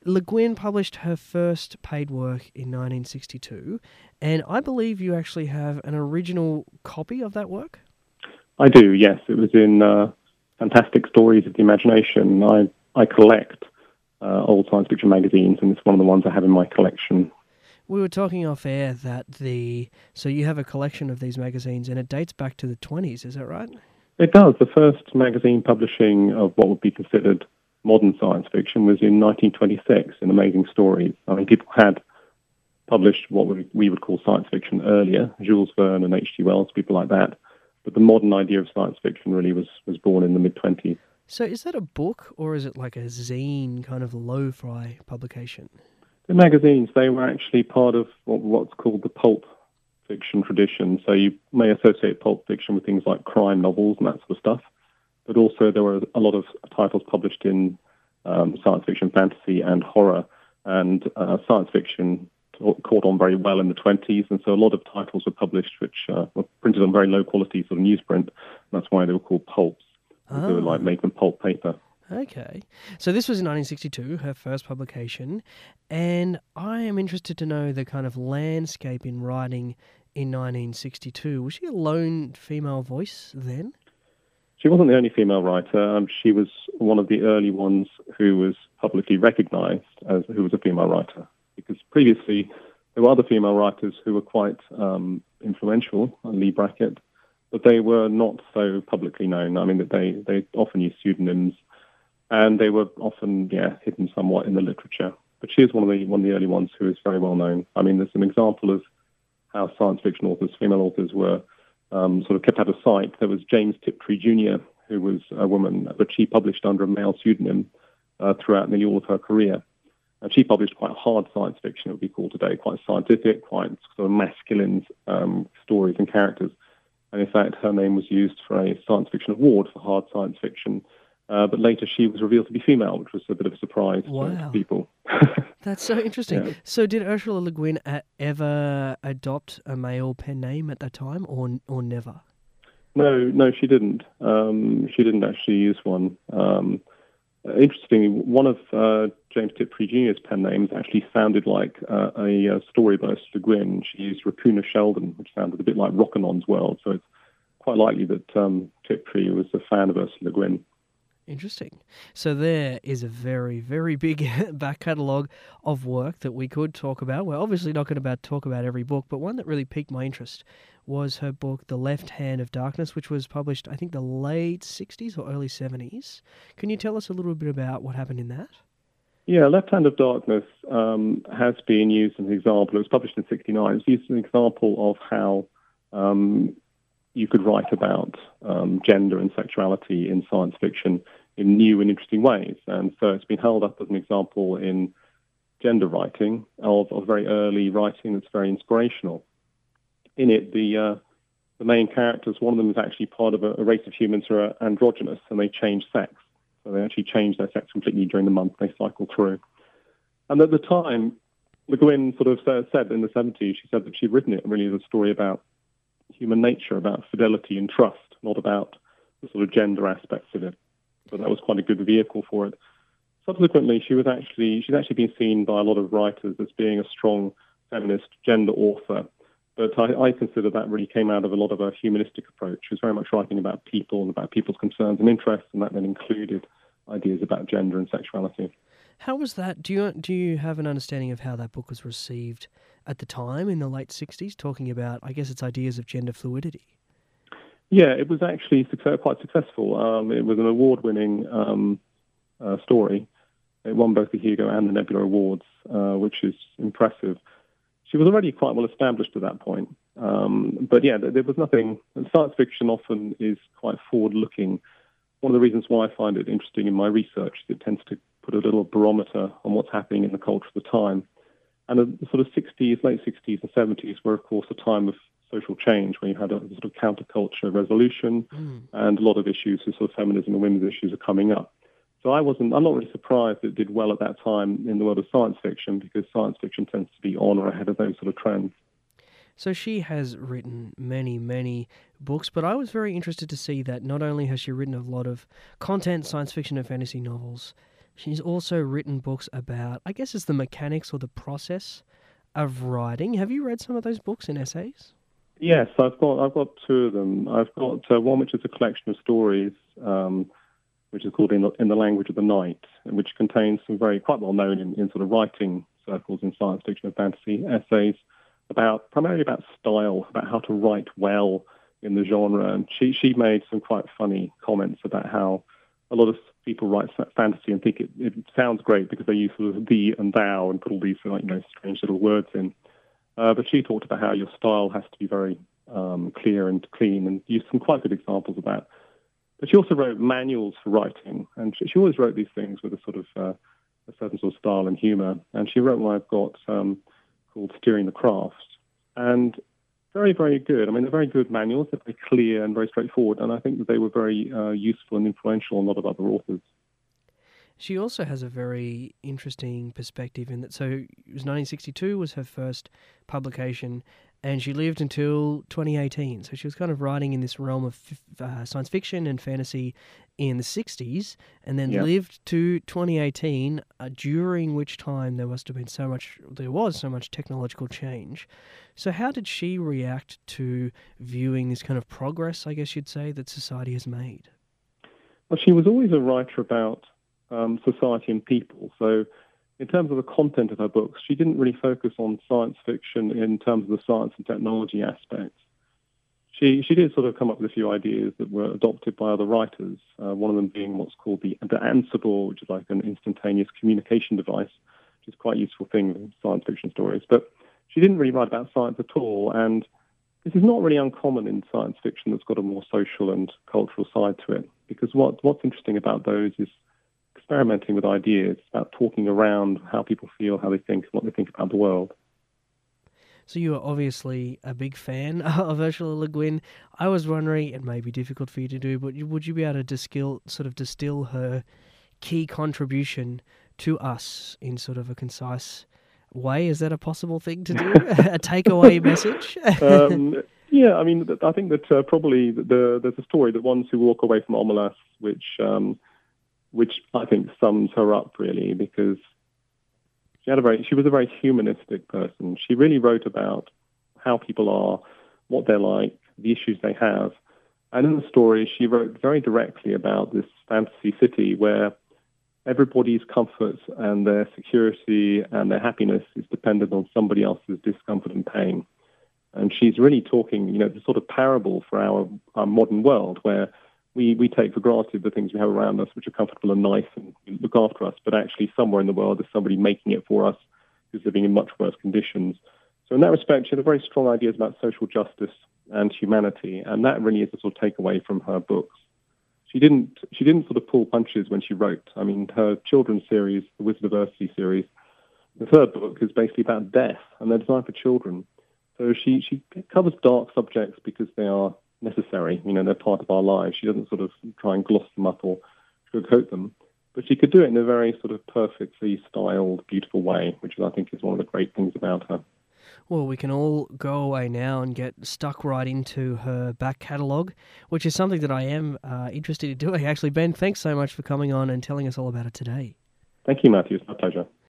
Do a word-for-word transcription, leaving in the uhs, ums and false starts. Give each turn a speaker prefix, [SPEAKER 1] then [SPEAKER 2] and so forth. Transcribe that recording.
[SPEAKER 1] Le Guin published her first paid work in nineteen sixty-two, and I believe you actually have an original copy of that work?
[SPEAKER 2] I do, yes. It was in uh, Fantastic Stories of the Imagination. I, I collect uh, old science fiction magazines, and it's one of the ones I have in my collection.
[SPEAKER 1] We were talking off air that the... So you have a collection of these magazines, and it dates back to the twenties, is that right?
[SPEAKER 2] It does. The first magazine publishing of what would be considered modern science fiction was in nineteen twenty-six in Amazing Stories. I mean, people had published what we, we would call science fiction earlier, Jules Verne and H G Wells, people like that. But the modern idea of science fiction really was, was born in the mid-twenties.
[SPEAKER 1] So is that a book, or is it like a zine kind of lo-fi publication?
[SPEAKER 2] The magazines, they were actually part of what, what's called the pulp fiction tradition. So you may associate pulp fiction with things like crime novels and that sort of stuff. But also there were a lot of titles published in um, science fiction, fantasy, and horror. And uh, science fiction caught on very well in the twenties, and so a lot of titles were published which uh, were printed on very low quality sort of newsprint. That's why they were called pulps. Oh. They were like made from pulp paper.
[SPEAKER 1] Okay. So this was in nineteen sixty-two, her first publication, and I am interested to know the kind of landscape in writing in nineteen sixty-two. Was she a lone female voice then?
[SPEAKER 2] She wasn't the only female writer. Um, she was one of the early ones who was publicly recognised as who was a female writer. Because previously there were other female writers who were quite um, influential, Lee Brackett, but they were not so publicly known. I mean, that they, they often used pseudonyms, and they were often, yeah, hidden somewhat in the literature. But she is one of the one of the early ones who is very well known. I mean, there's an example of how science fiction authors, female authors, were um, sort of kept out of sight. There was James Tiptree Junior, who was a woman, but she published under a male pseudonym uh, throughout nearly all of her career. And she published quite hard science fiction, it would be called today, quite scientific, quite sort of masculine um, stories and characters. And in fact, her name was used for a science fiction award for hard science fiction. Uh, but later she was revealed to be female, which was a bit of a surprise
[SPEAKER 1] wow.
[SPEAKER 2] to people.
[SPEAKER 1] That's so interesting. Yeah. So did Ursula Le Guin uh, ever adopt a male pen name at that time, or or never?
[SPEAKER 2] No, no, she didn't. Um, she didn't actually use one. Um, Interestingly, one of uh, James Tiptree Junior's pen names actually sounded like uh, a, a story by Le Guin. She used Raccoona Sheldon, which sounded a bit like Rockinon's World, so it's quite likely that um, Tiptree was a fan of Ursula Le Guin.
[SPEAKER 1] Interesting. So there is a very, very big back catalogue of work that we could talk about. We're obviously not going to talk about every book, but one that really piqued my interest was her book, The Left Hand of Darkness, which was published, I think, the late sixties or early seventies. Can you tell us a little bit about what happened in that?
[SPEAKER 2] Yeah, Left Hand of Darkness um, has been used as an example. It was published in sixty-nine. It was used as an example of how um, you could write about um, gender and sexuality in science fiction in new and interesting ways. And so it's been held up as an example in gender writing of, of very early writing that's very inspirational. In it, the uh, the main characters, one of them is actually part of a, a race of humans who are androgynous, and they change sex. So they actually change their sex completely during the month they cycle through. And at the time, Le Guin sort of said in the seventies, she said that she'd written it really as a story about human nature, about fidelity and trust, not about the sort of gender aspects of it. So that was quite a good vehicle for it. Subsequently, she was actually she's actually been seen by a lot of writers as being a strong feminist gender author. But I, I consider that really came out of a lot of a humanistic approach. She was very much writing about people and about people's concerns and interests, and that then included ideas about gender and sexuality.
[SPEAKER 1] How was that? Do you do you have an understanding of how that book was received at the time in the late sixties, talking about, I guess, its ideas of gender fluidity?
[SPEAKER 2] Yeah, it was actually success, quite successful. Um, it was an award-winning um, uh, story. It won both the Hugo and the Nebula Awards, uh, which is impressive. She was already quite well established at that point. Um, but yeah, there, there was nothing... Science fiction often is quite forward-looking. One of the reasons why I find it interesting in my research is it tends to put a little barometer on what's happening in the culture of the time. And the sort of sixties, late sixties and seventies were, of course, a time of social change where you had a sort of counterculture resolution mm. and a lot of issues with sort of feminism and women's issues are coming up. So I wasn't, I'm not really surprised that it did well at that time in the world of science fiction, because science fiction tends to be on or ahead of those sort of trends.
[SPEAKER 1] So she has written many, many books, but I was very interested to see that not only has she written a lot of content, science fiction and fantasy novels, She's also written books about, I guess it's the mechanics or the process of writing. Have you read some of those books and essays?
[SPEAKER 2] Yes, I've got I've got two of them. I've got uh, one which is a collection of stories, um, which is called in the, in the Language of the Night, which contains some very quite well known in, in sort of writing circles in science fiction and fantasy essays about primarily about style, about how to write well in the genre. And she she made some quite funny comments about how a lot of people write fantasy and think it, it sounds great because they use sort of thee and thou and put all these like you know strange little words in. Uh, but she talked about how your style has to be very um, clear and clean, and used some quite good examples of that. But she also wrote manuals for writing, and she, she always wrote these things with a sort of uh, a certain sort of style and humour. And she wrote one I've got um, called Steering the Craft, and very, very good. I mean, they're very good manuals. They're very clear and very straightforward, and I think that they were very uh, useful and influential on a lot of other authors.
[SPEAKER 1] She also has a very interesting perspective in that. So it was nineteen sixty-two was her first publication, and she lived until twenty eighteen. So she was kind of writing in this realm of uh, science fiction and fantasy in the sixties, and then
[SPEAKER 2] Yeah.
[SPEAKER 1] lived to twenty eighteen, uh, during which time there must have been so much, there was so much technological change. So how did she react to viewing this kind of progress, I guess you'd say, that society has made?
[SPEAKER 2] Well, she was always a writer about um, society and people. So in terms of the content of her books, she didn't really focus on science fiction in terms of the science and technology aspects. She she did sort of come up with a few ideas that were adopted by other writers, uh, one of them being what's called the, the Ansible, which is like an instantaneous communication device, which is quite a useful thing in science fiction stories. But she didn't really write about science at all, and this is not really uncommon in science fiction that's got a more social and cultural side to it, because what what's interesting about those is experimenting with ideas, about talking around how people feel, how they think, and what they think about the world.
[SPEAKER 1] So you are obviously a big fan of Ursula Le Guin. I was wondering, it may be difficult for you to do, but would you be able to distill, sort of distill her key contribution to us in sort of a concise way? Is that a possible thing to do? A takeaway message?
[SPEAKER 2] um, yeah, I mean, I think that uh, probably the, there's a story that Ones Who Walk Away from Omelas, which um, which I think sums her up really, because she had a very she was a very humanistic person. She really wrote about how people are, what they're like, the issues they have. And in the story, she wrote very directly about this fantasy city where everybody's comfort and their security and their happiness is dependent on somebody else's discomfort and pain. And she's really talking, you know, the sort of parable for our, our modern world where we, we take for granted the things we have around us, which are comfortable and nice and look after us, but actually somewhere in the world there's somebody making it for us who's living in much worse conditions. So in that respect, she had very strong ideas about social justice and humanity, and that really is the sort of takeaway from her books. She didn't she didn't sort of pull punches when she wrote. I mean, her children's series, the Wizard of Earthsea series, the third book is basically about death, and they're designed for children. So she, she covers dark subjects because they are necessary. You know, they're part of our lives. She doesn't sort of try and gloss them up or sugarcoat them. But she could do it in a very sort of perfectly styled, beautiful way, which I think is one of the great things about her.
[SPEAKER 1] Well, we can all go away now and get stuck right into her back catalogue, which is something that I am uh, interested in doing. Actually, Ben, thanks so much for coming on and telling us all about it today.
[SPEAKER 2] Thank you, Matthew. It's my pleasure.